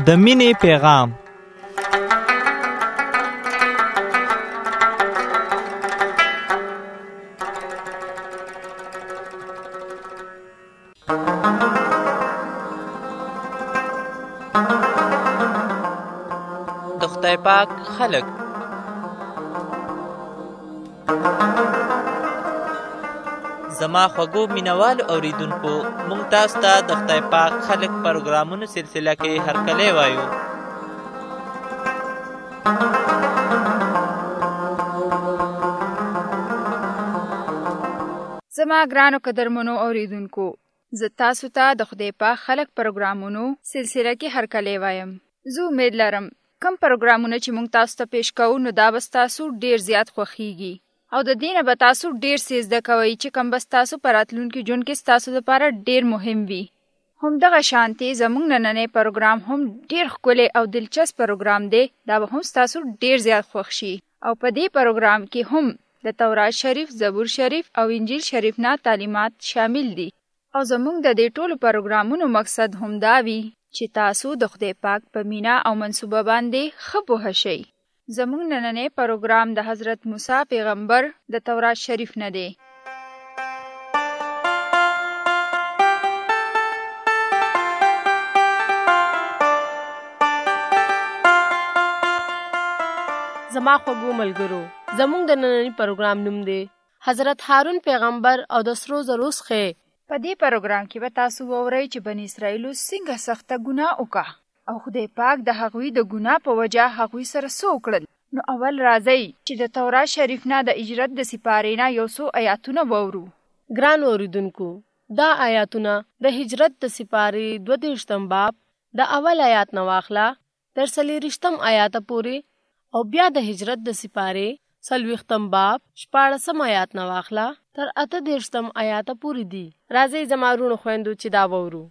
د مینې پیغام. د خدای پاک خلق. زما خوږو مینوالو اوریدونکو، موږ تاسو ته د خدای پاک خلق پروګرامونو سلسله کې هرکلی وایو. زما ګرانو قدرمنو اوریدونکو، زه تاسو ته د خدای پاک خلق پروګرامونو سلسله کې هرکلی وایم. زه امید لرم کم پروګرامونه چې موږ تاسو ته پیش کوو نو دا به تاسو ډیر زیات خوښیږي او د دې نه به تاسو ډیر څه زده کوئ چې کوم به تاسو په راتلونکي ژوند کې تاسو لپاره ډیر مهم وي. همدغه شانتې زموږ نننی پروګرام هم ډیر ښکلی او دلچسپ پروګرام دی. دا به هم تاسو ډیر زیات خوښ شي او په دې پروګرام کې هم د تورات شریف، زبور شریف او انجیل شریف نه تعلیمات شامل دي او زموږ د دې ټولو پروګرامونو مقصد هم دا وي چې تاسو د خدای پاک په مینا او منصوبه باندې ښه پوه شئ. زموږ نننی پروګرام د حضرت موسی پیغمبر د تورات شریف نه دی. زما خوږو ملګرو، زموږ د نننی پروګرام نوم دی حضرت هارون پیغمبر او د سرو زرو څخه. په دې پروګرام کې به تاسو وورئ چې بنی اسرائیلو څنګه سخته ګناه وکړه او خدای پاک د هغوی د ګناه په وجه هغوی سره څه وکړل. نو اول راځئ چې د تورات شریف نه د هجرت د سپارې نه یو څو آیاتونه وورو. ګران اوریدونکو، دا آیاتونه د هجرت د سپارې 22 باب د اول آیات نه واخله تر 40 آیات پورې او بیا د هجرت د سپارې 40 باب 14 آیات نه واخله تر 38 آیات پورې دي. راځئ زما ورونو خویندو چې دا وورو.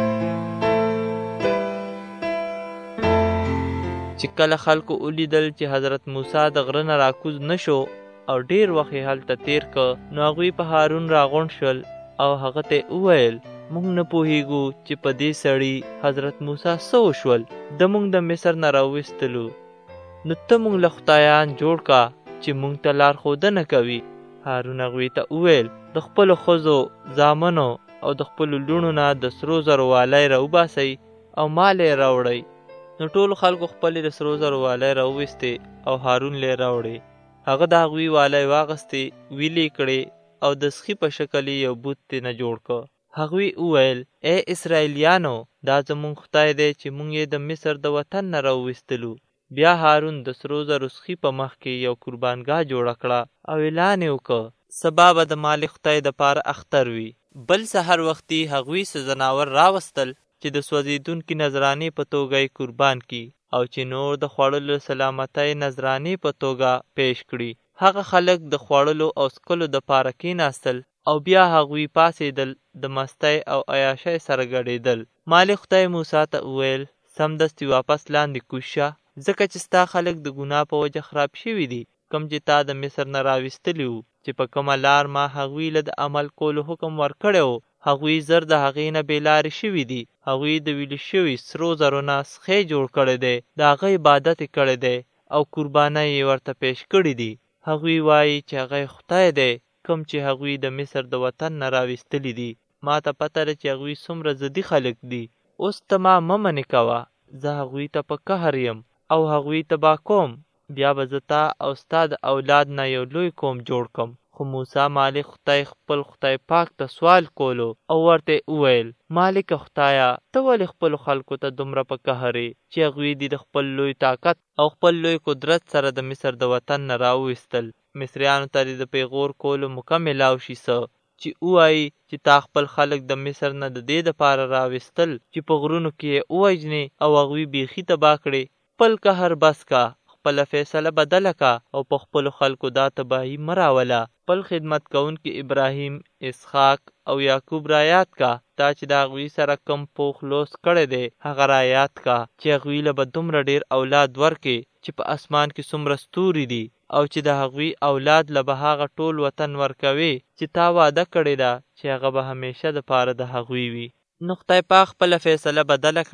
چې کله خلکو ولیدل چې حضرت موسی د غره نه راکوز نشو او ډیر وخت یې هلته تیر که، نو هغوی په هارون راغونډ شول او هغه ته وویل، موږ نه پوهیږو چې په دې سړي حضرت موسی څه وشول، د موږ د مصر نه راویستلو، نو ته موږ له خدایان جوړ کا چې موږ ته لارښودنه کوي. هارون هغوی ته وویل، د خپلو ښځو، زامنو او د خپلو لوڼو نه د سرو زرو والی راوباسئ او مال یې راوړئ. نو ټولو خلکو خپلې د سرو زرو والی راوویستې او هارون یې راوړې. هغه د هغوی والی واغستې، ویلې کړې او د سخي په شکل یې یو بت ترېنه جوړ کړ. هغوی وویل، ای اسرائیلیانو، دا زموږ خدای دی چې موږ یې د مصر د وطن نه راوویستلو. بیا هارون د سرو زرو سخي په مخ کې یو قربانګاه جوړه کړه او اعلان یې وکړ، سبا به د مالک خدای دپاره اختر وي. بل سحر وختي هغوی څه ځناور راوستل چې د سوځېدونکي نذرانې په توګه یې قربان کړي او چې نور د خوړلو سلامتۍ نذرانې په توګه پیش کړي. هغه خلک د خوړلو او څکلو دپاره کېناستل او بیا هغوی پاڅېدل، د مستۍ او عیاشۍ سره ګډېدل. مالک خدای موسی ته وویل، سمدستي واپس لاندې کوز شه، ځکه چې ستا خلک د ګناه په وجه خراب شوي دي، کوم چې تا د مصر نه راویستلي وو، چې په کومه لار ما هغوی له د عمل کولو حکم ورکړی و. هغوی زر د هغې نه بې لارې شوي دي. هغوی د ویلې شوي سرو زرو نه سخی جوړ کړی دی، د هغه عبادت یې کړی دی او قربانۍ یې ورته پیش کړي دي. هغوی وایي چې هغه خدای دی کوم چې هغوی د مصر د وطن نه راویستلي دي. ما ته پته ده چې هغوی څومره ضدي خلک دي. اوس ته ما مه منې کوه، زه هغوی ته په قهر یم او هغوی تباه کوم. بیا به زه تا او ستا د اولاد نه یو لوی قوم جوړ کړم. خو موسی مالک خدای خپل خدای پاک ته سوال کولو او ورته وویل، مالک خدایه، ته ولې خپلو خلکو ته دومره په قهر یې چې هغوی دې د خپل لوی طاقت او خپل لوی قدرت سره د مصر د وطن نه راوویستل. مصریانو ته دې د پیغور کولو موقع میلاو شي څه چې ووایي چې تا خپل خلک د مصر نه د دې دپاره راویستل چې په غرونو کې یې ووژنې او هغوی بیخي تباه کړې. خپل قهر بس کا، خپله فیصله بدله کا او په خپلو خلکو دا تباهي مه راوله. خپل خدمت کوونکي ابراهیم، اسحاق او یعقوب را یاد کا. تا چې د هغوی سره کم پوخ لوس کړی دی هغه را یاد کا چې هغوی له به دومره ډېر اولاد ورکې چې په اسمان کې څومره ستوري دي او چې د هغوی اولاد له به هغه ټول وطن ورکوي چې تا واده کړې ده چې هغه به همیشه دپاره د هغوی وي. نو خدای پاک خپله فیصله بدله کړه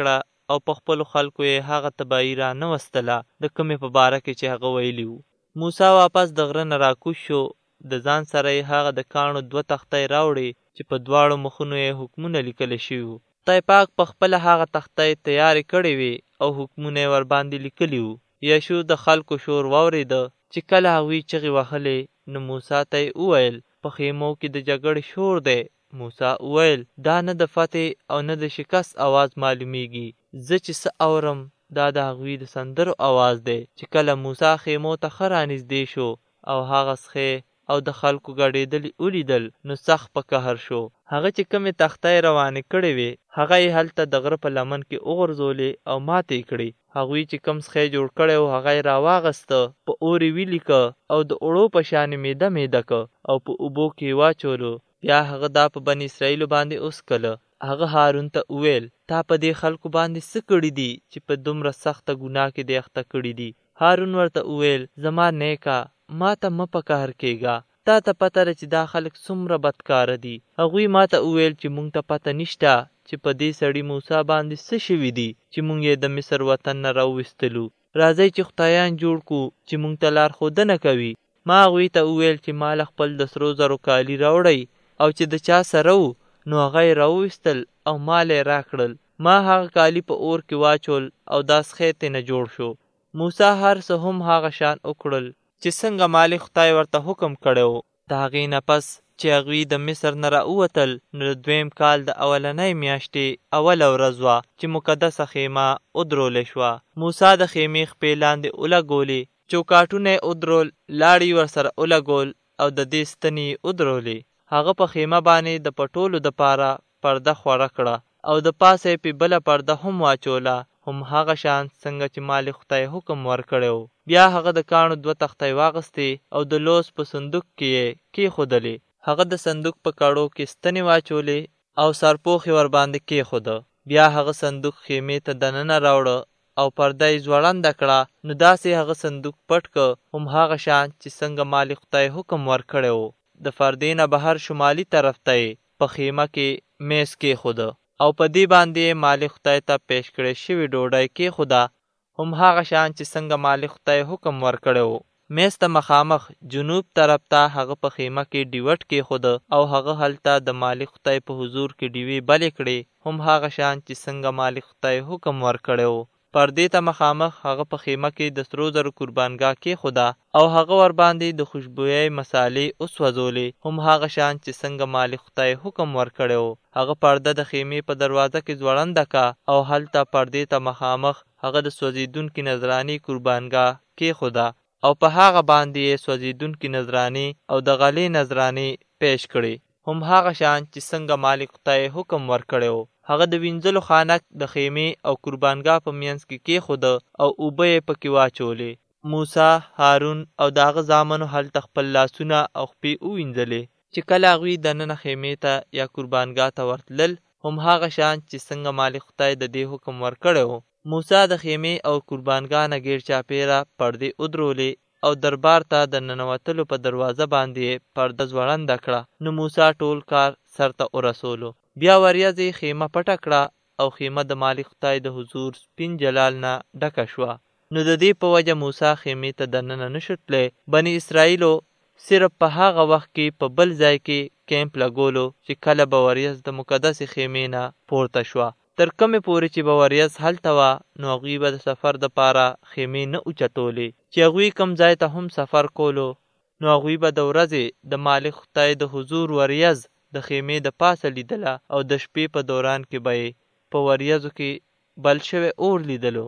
او په خپلو خلکو یې هغه تباهي را نه وستله د کومې په باره کې چې هغه ویلي وو. موسی واپس د غره نه راکوز شو، د ځان سره یې هغه د کاڼو 2 تختۍ راوړې چې په دواړو مخونو یې حکمونه لیکلی شوي وو. خدای پاک په خپله هغه تختۍ تیارې کړې وې او حکمونه یې ورباندې لیکلي وو. یشوع د خلکو شور واورېده چې کله هغوی چغې وهلې، نو موسی ته یې وویل په خیمو کې د جګړې شور دی. موسی وویل دا نه د فتح او نه د شکست اواز معلومیږي، زه چې څه اورم دا د هغوی د سندرو اواز دی. چې کله موسی خیمو ته ښه رانږدې شو او هغه څخې او د خلکو ګډېدلي ولیدل، نو سخت په قهر شو. هغه چې کومې تختۍ روانې کړې وې هغه یې هلته د غره په لمن کې وغورځولې او ماتې کړې. هغوی چې کوم څخی جوړ کړی و هغه یې راواغسته، په اور یې ویلي که او د اوړو په شانې میده میده که او په اوبو کې یې واچولو. بیا هغه دا په بني اسرائیلو باندې وڅکله. هغه هارون ته وویل تا په دې خلکو باندې څه کړي دي چې په دومره سخته ګناه کې دې اخته کړي دي؟ هارون ورته وویل زما نیکه ما ته مه په قهر کېږه، تا ته پته ده چې دا خلک څومره بدکاره دي. هغوی ما ته وویل چې موږ ته پته نشته چې په دې سړي موسی باندې څه شوي دي چې موږ یې د مصر وطن نه راوویستلو. راځئ چې خدایان جوړ کړو چې موږ ته لارښودنه کوي. ما هغوی ته وویل چې ما له خپل د سرو زرو کالي راوړئ او چې د چا سره وو نو هغه یې راوویستل او مال یې راکړل. ما هغه کالي په اور کې واچول او دا څخی ترېنه جوړ شو. موسی هر څه هم هغه شان وکړل چې څنګه مالک خدای ورته حکم کړی و. د هغې نه پس چې هغوی د مصر نه راووتل نو د 2 کال د اولنۍ میاشتې اوله ورځ وه چې مقدسه خیمه ودرولی شوه. موسی د خیمې خپې لاندې ولګولې، چوکاټونه یې ودرول، لاړې ورسره ولګول او د دې ستنې یې ودرولې. هغه په خیمه باندې د پټولو دپاره پرده خوره کړه او د پاسه یې پې بله پرده هم واچوله، هم هغه شان څنګه چې مالک خدای حکم ورکړی و. بیا هغه د کاڼو 2 تختۍ واغستې او د لوز په صندوق کې یې کېښودلې. هغه د صندوق په کړو کې ستنې واچولې او سرپوښ یې ورباندې کېښوده. بیا هغه صندوق خیمې ته دننه راوړه او پرده یې ځوړنده کړه. نو داسې هغه صندوق پټ که هم هغه شان چې څنګه مالک خدای حکم ورکړی و. د پردې نه بهر شمالي طرف ته یې په خیمه کې میز کېښوده او په دې باندې مالک خدای ته پیش کړې شوې ډوډۍ کېښوده، هم هغه شان چې څنګه مالک خدای حکم ورکړی و. میز ته مخامخ جنوب طرف ته هغه په خیمه کې ډیوټ کېښوده او هغه هلته د مالک خدای په حضور کې ډیوې بلې کړې، هم هغه شان چې څنګه مالک خدای حکم ورکړی و. پردې ته مخامخ هغه په خیمه کې د سرو زرو قربانګاه کېښوده او هغه ورباندې د خوشبویۍ مسالې وسوځولې، هم هغه شان چې څنګه مالک خدای حکم ورکړی و. هغه پرده د خیمې په دروازه کې ځوړنده کا او هلته پردې ته مخامخ هغه د سوځېدونکي نذرانې قربانګاه کېښوده او په هغه باندې یې سوځېدونکي نذرانې او د غلې نذرانې پیش کړې، هم هغه شان چې څنګه مالک خدای حکم ورکړی و. هغه د وینځلو خانک د خیمې او قربانګاه په منځ کې کېښوده او اوبه یې پکې واچولې. موسی، هارون او د هغه زامنو هلته خپل لاسونه او خپې ووینځلې. چې کله هغوی دننه خیمې ته یا قربانګاه ته ورتلل، هم هغه شان چې څنګه مالک خدای د دې حکم ورکړی و. موسی د خیمې او قربانګاه نه ګیر چاپېره پردې ودرولې او دربار ته د ننوتلو په دروازه باندې پرده ځوړنده کړه. نو موسی ټول کار سرته ورسولو. بیا وریځې خیمه پټه کړه او خیمه د مالک خدای د حضور سپین جلال نه ډکه شوه. نو د دې په وجه موسی خیمې ته دننه نشو تللی. بني اسرائیلو صرف په هغه وخت کې په بل ځای کې کیمپ لګولو چې کله به وریځ د مقدسې خیمې نه پورته شوه. تر کومې پورې چې به وریځ هلته وه نو هغوی به د سفر دپاره خیمې نه اوچتولې. چې هغوی کوم ځای ته هم سفر کولو نو هغوی به د ورځې د مالک خدای د حضور وریځ د خیمې د پاسه لیدله او د شپې په دوران کې به یې په وریځو کې بل شوی اور لیدلو.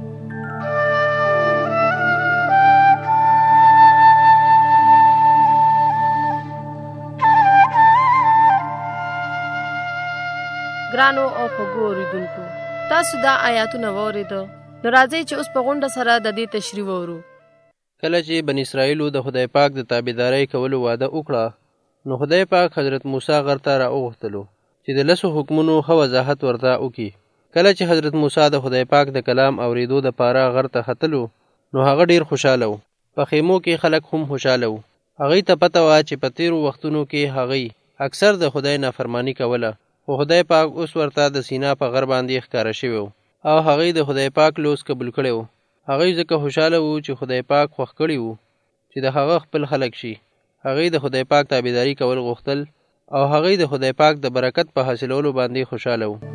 ګرانو او خوږو اورېدونکو، تاسو دا آیاتونه واورېده، نو راځئ چې اوس په غونډه سره د دې تشریح وورو. کله چې بني اسرائیلو د خدای پاک د تابعدارۍ کولو وعده وکړه، نو خدای پاک حضرت موسی غر ته راوغوښتلو چې د 10 حکمونو ښه وضاحت ورته وکړي. کله چې حضرت موسی د خدای پاک د کلام اورېدو دپاره غر ته ختلو، نو هغه ډیر خوشحاله و. په خیمو کې خلک هم خوشحاله و. هغوی ته پته وه چې په تیرو وختونو کې هغوی اکثر د خدای نافرمانی کوله، خو خدای پاک اوس ورته د سینا په غر باندې ښکاره شوی و او هغوی د خدای پاک لوز قبول کړی و. هغوی ځکه خوشحاله وو چې خدای پاک خوښ کړي وو چې د هغه خپل خلک شي. هغوی د خدای پاک تابعداري کول غوښتل او هغوی د خدای پاک د برکت په حاصلولو باندې خوشحاله وو.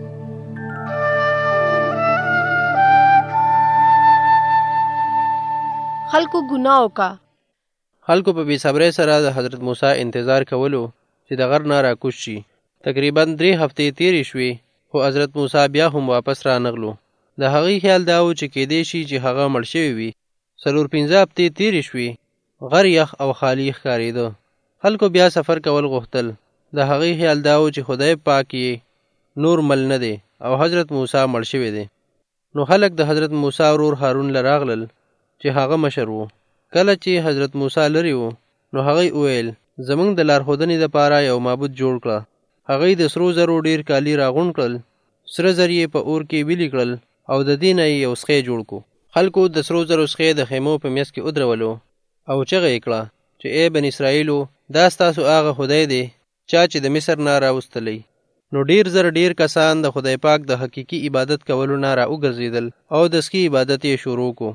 خلکو ګناه وکړه. خلکو په بېصبرۍ سره د حضرت موسی انتظار کولو چې د غر نه راکوز شي. تقریبا 3 هفتې تیرې شوې خو حضرت موسی بیا هم واپس رانغلو. د هغې خیال دا و چې کیدای شي چې هغه مړ شوی وي. 4-5 هفتې تیرې شوې. غر یخ او خالی ښکارېده. خلکو بیا سفر کول غوښتل. د هغې خیال دا و چې خدای پاک یې نور مل نه دی او حضرت موسی مړ شوی دی. نو خلک د حضرت موسی ورور هارون له راغلل چې هغه مشر و. کله چې حضرت موسی لرې و نو هغې وویل زموږ د لارښودنې دپاره یو معبود جوړ کړه. هغې د سرو زرو ډېر کالي راغونډ کړل، سره زر یې په اور کې ویلي کړل او د دې نه یې یو سخی جوړ کړو. خلکو د سرو زرو سخی د خیمو په میز کې ودرولو او چغه یې کړه چې ای بن اسرائیلو دا ستاسو هغه خدای دی چا چې د مصر نه راوستلی. نو ډېر کسان د خدای پاک د حقیقي عبادت کولو نه را وګرځېدل او د سکي عبادت یې شروع کو.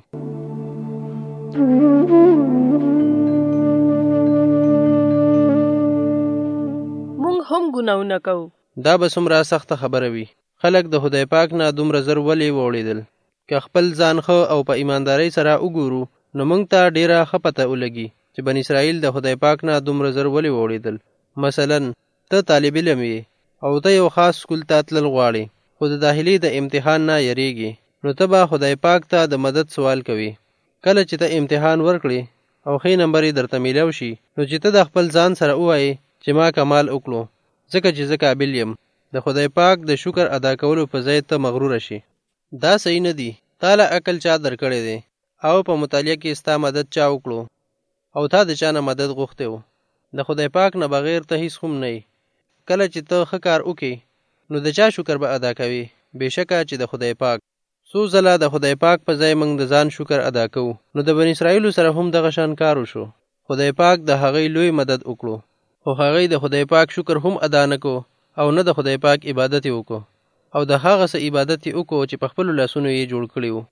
مونږ هم ګناونه کوو. دا به څومره سخته خبره وي. خلک د خدای پاک نه دومره زر ولې ووړېدل؟ که خپل ځان ښه او په ایماندارۍ سره وګورو نو موږ ته ډېره ښه پته ولګي چې بن اسرائیل د خدای پاک نه دومره زر ولې ووړېدل. مثلا ته طالب علم یې او ته یو خاص سکول ته تلل غواړې خو د داخلي د امتحان نه یریږي نو ته به خدای پاک ته د مدد سوال کوي. کله چې ته امتحان ورکړې او ښې نمبر یې درته میلاو شي نو چې ته د خپل ځان سره ووایې چې ما کمال وکړو ځکه چې زه قابل یم، د خدای پاک د شکر ادا کولو په ځای ته مغروره شي. دا صحیح نه دی. تا له عقل چا درکړی دی او په مطالعه کې ستا مدد چا وکړو او تا د چا نه مدد غوښتی و. د خدای پاک نه بغیر ته هیڅ هم نه یې. کله چې ته ښه کار وکړې نو د چا شکر به ادا کوې؟ بېشکه چې د خدای پاک. څو ځله د خدای پاک په ځای موږ د ځان شکر ادا کوو. نو د بن اسرائیلو سره هم دغه شان کار وشو. خدای پاک د هغې لوی مدد وکړو خو هغې د خدای پاک شکر هم ادا نه کو او نه د خدای پاک عبادت یې وکړو او د هغه څه عبادت یې وکړو چې په خپلو لاسونو یې جوړ کړي وو.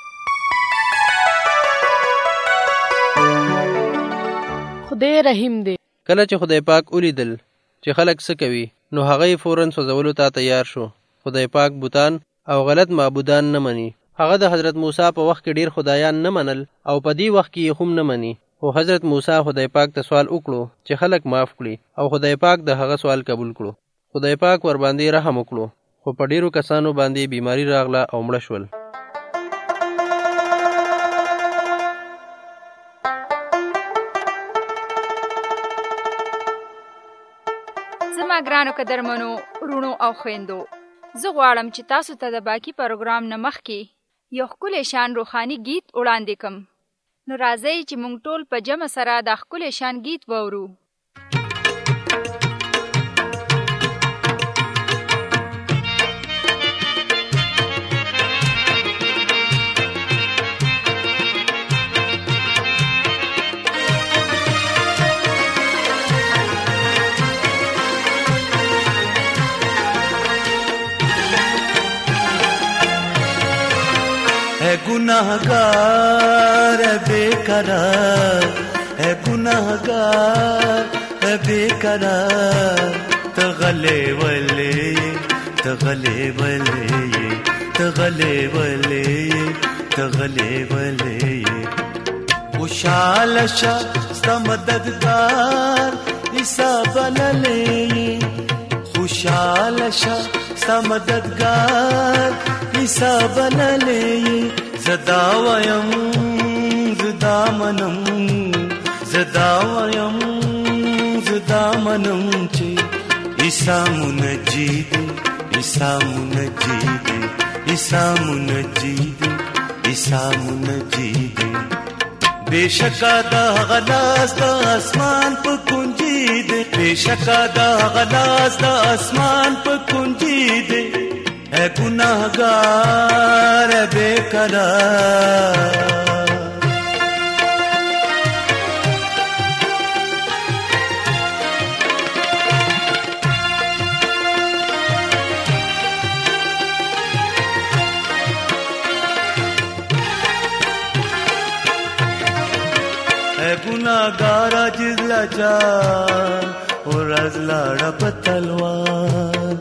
خدای رحیم دی. کله چې خدای پاک ولیدل چې خلک څه کوي نو هغه یې فوراً سوځولو ته تیار شو. خدای پاک بوتان او غلط معبودان نه مني. هغه د حضرت موسی په وخت کې ډیر خدایان نه منل او په دې وخت کې یې هم نه مني. خو حضرت موسی خدای پاک ته سوال وکړو چې خلک معاف کړي او خدای پاک د هغه سوال قبول کړو. خدای پاک ور باندې رحم وکړو خو په ډیرو کسانو باندې بیماری راغله او مړه شول. زما ګرانو قدرمنو ورونو او خویندو، زه غواړم چې تاسو ته د باقي پروګرام نه مخکې یو ښکلی شان روحاني گیت وړاندې کړم. نو راځئ چې موږ ټول په جمع سره دا ښکلی شان گیت واورو. है गुनाहगार है बेकरार, है गुनाहगार है बेकरार, तगले वले तगले वले तगले वले तगले वले खुशाल शा समददगार ईसा बनले, खुशाल शा समददगार ईसा बनले, ज़दावयम ज़दामनम ज़दावयम ज़दामनम चे ईसा मुनजीद ईसा मुनजीद ईसा मुनजीद ईसा मुनजीद बेशका दा गलास दा आसमान पर कुंजीद, बेशका दा गलास दा आसमान पर कुंजीद, है गुनाहगार है बेकरार। ګناګار عاجز لاچار ورځ لاړه په تلوار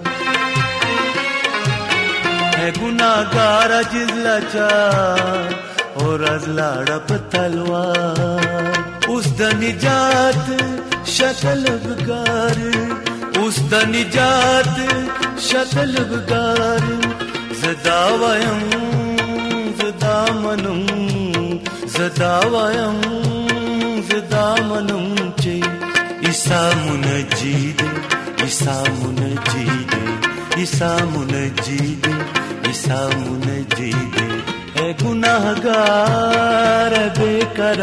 ہے ګناګار عاجز لاچار ورځ لاړه په تلوار اوس د نجات شکل بګار اوس د نجات شکل بګار زدا وایم زدا منم زدا وایم زدا منم چې عیسی منجید عیسی منجید عیسی منجید عیسی منجید اے گناہگار بے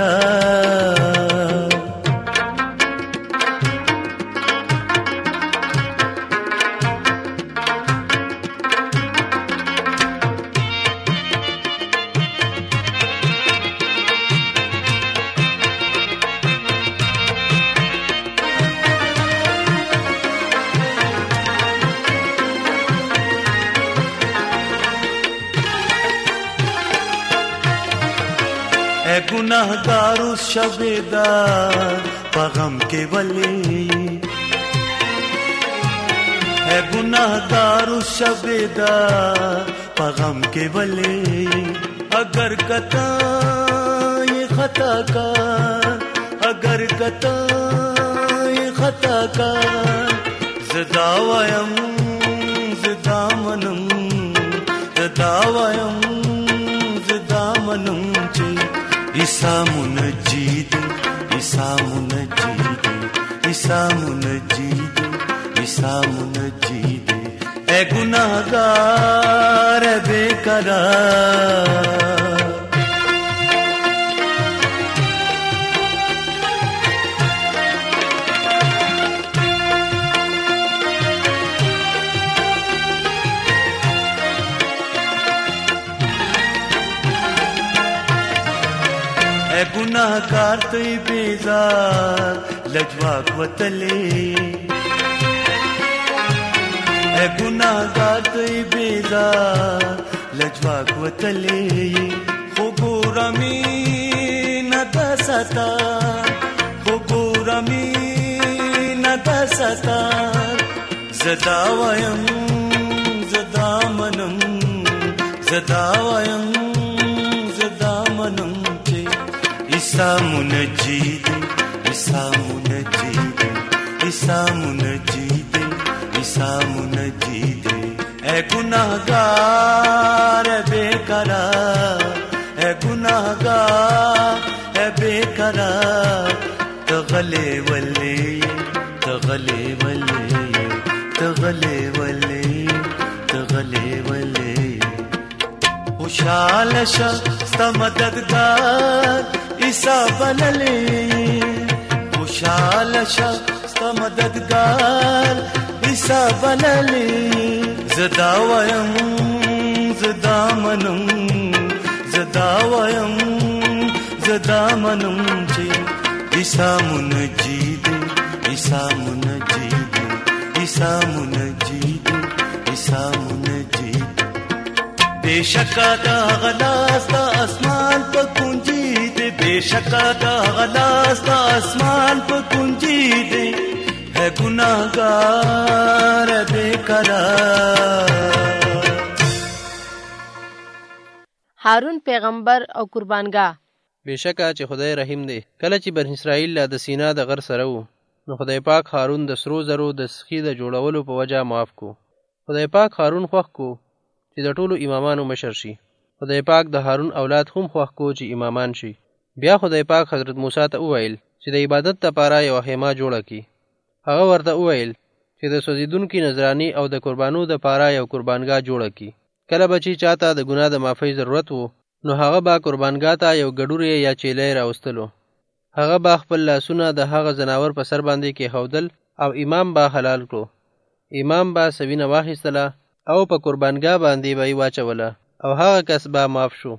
قرار اے گناہگار اس شبیدار پغم کے ولے اے گناہگار اس شبیدار پغم کے ولے اگر کتا یہ خطا کار اگر کتا یہ خطا کار زدا ویم زدا منم زدا ویم زدا منم عیسی منجید عیسی منجید عیسی منجید عیسی منجید اے گناہگار بے قرار اے گناہگار تی بیزار لجواک وطلے اے گناہگار تی بیزار لجواک وطلے خبور امین دستا خبور امین دستا زدا ویم زدا منم زدا ویم زدا منم عیسی منجید عیسی منجید عیسی منجید عیسی منجید اے گناہگار بے قرار اے گناہگار اے بے قرار تغلے ولے تغلے ولے تغلے ولے تغلے ولے خوشحال شا ستا مددگار عیسی بللے خوشحال شا ستا مددگار عیسی بللے زدا ویم زدا منم زدا ویم زدا منم چې عیسی منجید عیسی منجید عیسی منجید عیسی منجید بے شکا دا غلاس دا اسمان پا کنجی دے بے شکا دا غلاس دا اسمان پا کنجی دے ہے گناہگار بے قرار هارون پیغمبر او قربانګاه بېشکه چې خدای رحیم دی. کله چې بني اسرائیل له د سینا د غر سره وو نو خدای پاک هارون د سرو زرو د سخي د جوړولو په وجه معاف کو. خدای پاک هارون خوښ کو چې د ټولو امامانو مشر شي. خدای پاک د هارون اولاد هم خوښ کو چې امامان شي. بیا خدای پاک حضرت موسی ته وویل چې د عبادت لپاره یوه خیمه جوړه کړي. هغه ورته وویل چې د سوځېدونکي نذراني او د قربانو دپاره یو قربانګاه جوړه کړي. کله به چې چاته د ګناه د معافۍ ضرورت و نو هغه به قربانګاه ته یو ګډوری یا چیلی راوستلو. هغه به خپل لاسونه د هغه ځناور په سر باندې کېښودل او امام به حلال کړو. امام به سوینه واخیستله او په قربانګاه باندې به یې واچوله او هغه کس به معاف شو.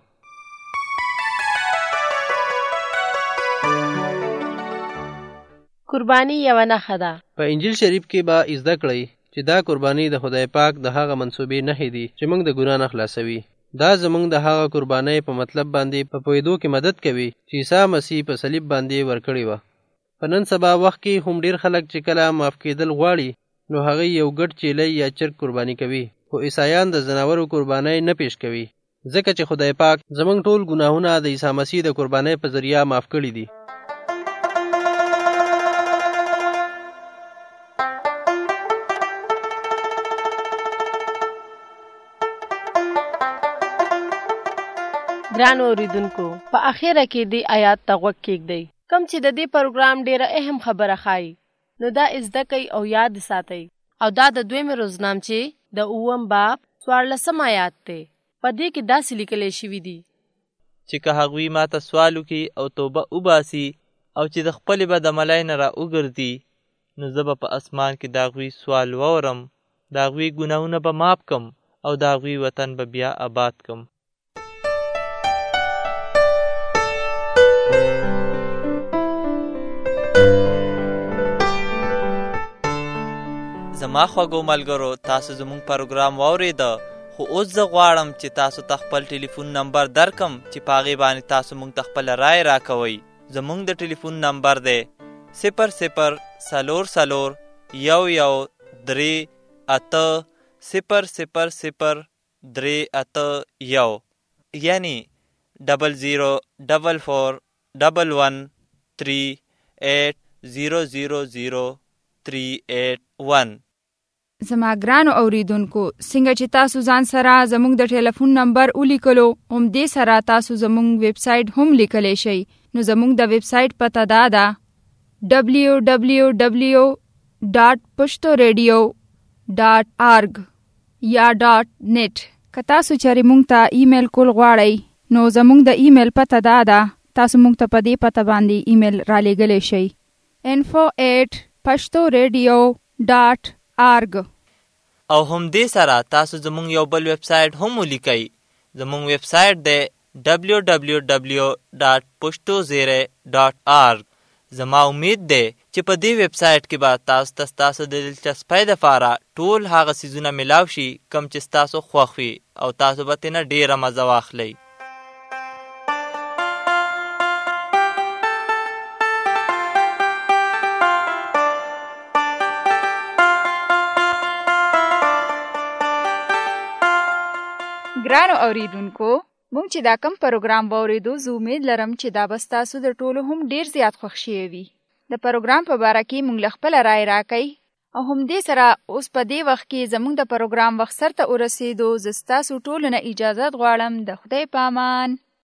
قرباني یوه نښه ده. په انجیل شریف کې به زده کړئ چې دا قرباني د خدای پاک د هغه منصوبې نښې دي چې موږ د ګناه نه خلاصوي. دا زموږ د هغه قربانۍ په مطلب باندې په پوهېدو کې مدد کوي چې عیسی مسیح په صلیب باندې ورکړې وه. په نن سبا وخت کې هم ډیر خلک چې کله معاف کېدل غواړي نو هغه یو ګډ چیلی یا چرګ قرباني کوي، خو عیسایان د ځناورو قربانۍ نه پیش کوي، ځکه چې خدای پاک زموږ ټول ګناهونه د عیسی مسیح د قربانۍ په ذریعه معاف کړي دي. ګرانو اوریدونکو، په اخره کې دی آیات ته غوږ کېږدئ کوم چې د دې پروګرام ډیره اهم خبره ښایي، نو دا زده کوئ او یاد ساتئ. او دا د 2 روزنامچې د 9 باب 14 آیات دی. په دې کې داسې لیکلی شوي دي چې که هغوی ما ته سوال وکړي او توبه وباسي او چې د خپلې بدعملۍ نه را وګرځي، نو زه به په اسمان کې د هغوی سوال واورم، د هغوی ګناهونه به معاف کم او د هغوی وطن به بیا آباد کم. زما خوږو ملګرو، تاسو زموږ پروګرام واورېده، خو اوس زه غواړم چې تاسو ته خپل ټلیفون نمبر درکم چې په هغې باندې تاسو موږ ته خپله رای راکوئ. زموږ د ټلیفون نمبر دی 004038000381 یعنی 00441138000381. زما ګرانو اوریدونکو، څنګه چې تاسو ځان سره زموږ د ټلیفون نمبر ولیکلو، همدې سره تاسو زموږ ویب سایټ هم لیکلی شئ. نو زموږ د ویب سایټ پته دا ده www.pushtoradio.org یا .net. که تاسو چېرې موږ ته ایمیل کول غواړئ نو زموږ د ایمیل پته دا ده، تاسو موږ ته په دې پته باندې ایمیل را لیږلی شئ info@pushtoradio.org. او همدې سره تاسو زموږ یو بل ویب سایټ هم ولیکئ. زموږ ویب سایټ دی www.pushtoradio.org. زما امید دی چې په دې ویب سایټ کې به تاسو د دلچسپۍ دپاره ټول هغه څیزونه ملاو شي کوم چې ستاسو خوښ وي او تاسو به ترېنه ډېره مزه واخلئ. ګرانو اوریدونکو، مونږ چې دا کم پروګرام واورېدو، زه امید لرم چې دا به ستاسو د ټولو هم ډیر زیات خوښ شوی وي. د پروګرام په باره کې مونږ له خپله رای راکئ او همدې سره اوس په دې وخت کې زموږ د پروګرام وخت سرته ورسېدو. زه ستاسو ټولو نه اجازت غواړم. د خدای په امان.